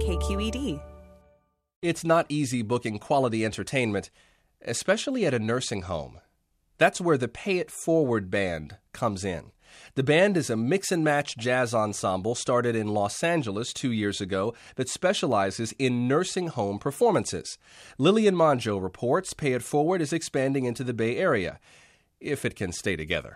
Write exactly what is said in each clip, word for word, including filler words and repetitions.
K Q E D. It's not easy booking quality entertainment, especially at a nursing home. That's where the Pay It Forward Band comes in. The band is a mix-and-match jazz ensemble started in Los Angeles two years ago that specializes in nursing home performances. Lillian Monjo reports Pay It Forward is expanding into the Bay Area, if it can stay together.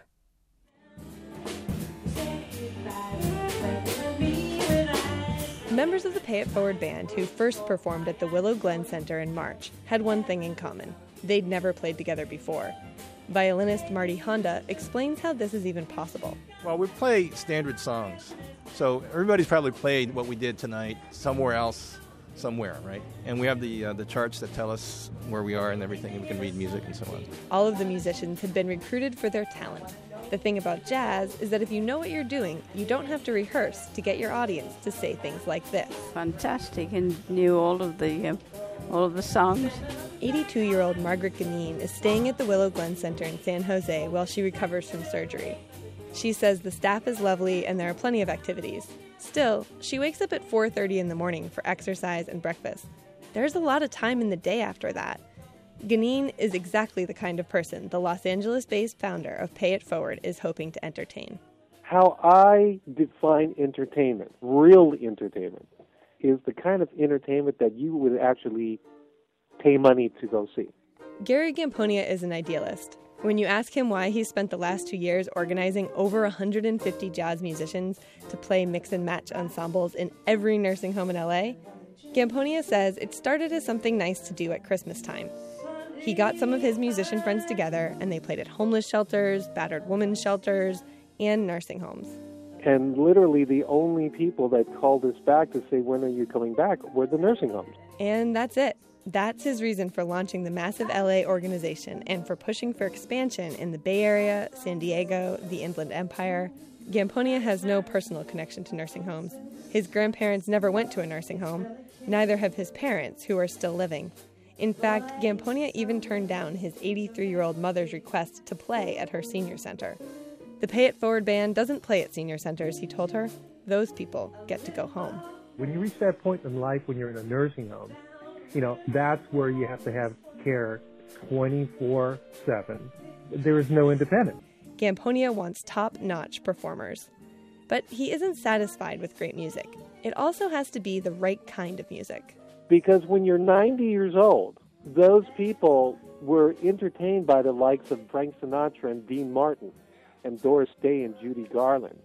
Members of the Pay It Forward Band, who first performed at the Willow Glen Center in March, had one thing in common. They'd never played together before. Violinist Marty Honda explains how this is even possible. Well, we play standard songs. So everybody's probably played what we did tonight somewhere else, somewhere, right? And we have the uh, the charts that tell us where we are and everything, and we can read music and so on. All of the musicians had been recruited for their talent. The thing about jazz is that if you know what you're doing, you don't have to rehearse to get your audience to say things like this. Fantastic, and knew all of the uh, all of the songs. eighty-two-year-old Margaret Ganin is staying at the Willow Glen Center in San Jose while she recovers from surgery. She says the staff is lovely and there are plenty of activities. Still, she wakes up at four thirty in the morning for exercise and breakfast. There's a lot of time in the day after that. Ganin is exactly the kind of person the Los Angeles-based founder of Pay It Forward is hoping to entertain. How I define entertainment, real entertainment, is the kind of entertainment that you would actually pay money to go see. Gary Gamponia is an idealist. When you ask him why he spent the last two years organizing over one hundred fifty jazz musicians to play mix-and-match ensembles in every nursing home in L A, Gamponia says it started as something nice to do at Christmas time. He got some of his musician friends together, and they played at homeless shelters, battered women's shelters, and nursing homes. And literally the only people that called us back to say, when are you coming back, were the nursing homes. And that's it. That's his reason for launching the massive L A organization and for pushing for expansion in the Bay Area, San Diego, the Inland Empire. Gamponia has no personal connection to nursing homes. His grandparents never went to a nursing home. Neither have his parents, who are still living. In fact, Gamponia even turned down his eighty-three-year-old mother's request to play at her senior center. The Pay It Forward Band doesn't play at senior centers, he told her. Those people get to go home. When you reach that point in life when you're in a nursing home, you know, that's where you have to have care twenty-four seven. There is no independence. Gamponia wants top-notch performers. But he isn't satisfied with great music. It also has to be the right kind of music. Because when you're ninety years old, those people were entertained by the likes of Frank Sinatra and Dean Martin and Doris Day and Judy Garland.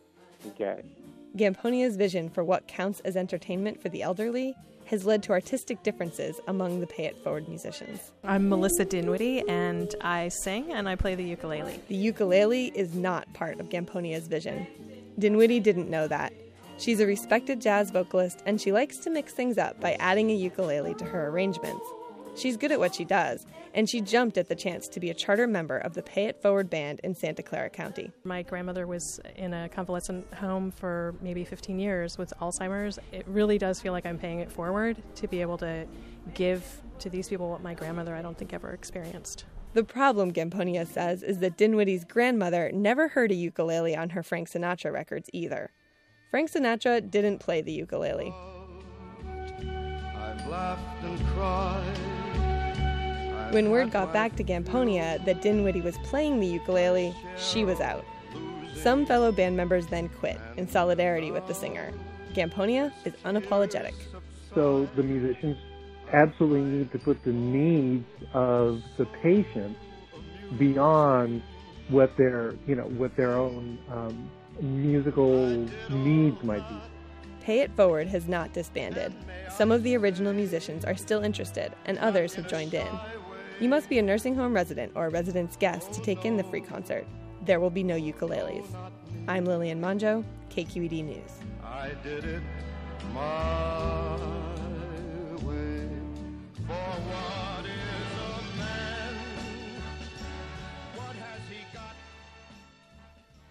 Okay. Gamponia's vision for what counts as entertainment for the elderly has led to artistic differences among the Pay It Forward musicians. I'm Melissa Dinwiddie, and I sing and I play the ukulele. The ukulele is not part of Gamponia's vision. Dinwiddie didn't know that. She's a respected jazz vocalist, and she likes to mix things up by adding a ukulele to her arrangements. She's good at what she does, and she jumped at the chance to be a charter member of the Pay It Forward Band in Santa Clara County. My grandmother was in a convalescent home for maybe fifteen years with Alzheimer's. It really does feel like I'm paying it forward to be able to give to these people what my grandmother I don't think ever experienced. The problem, Gamponia says, is that Dinwiddie's grandmother never heard a ukulele on her Frank Sinatra records either. Frank Sinatra didn't play the ukulele. I've laughed and cried. When word got back to Gamponia that Dinwiddie was playing the ukulele, she was out. Some fellow band members then quit in solidarity with the singer. Gamponia is unapologetic. So the musicians absolutely need to put the needs of the patient beyond what their, you know, what their own um, musical needs might be. Pay It Forward has not disbanded. Some of the original musicians are still interested, and others have joined in. You must be a nursing home resident or a resident's guest to take in the free concert. There will be no ukuleles. I'm Lillian Monjo, K Q E D News. I did it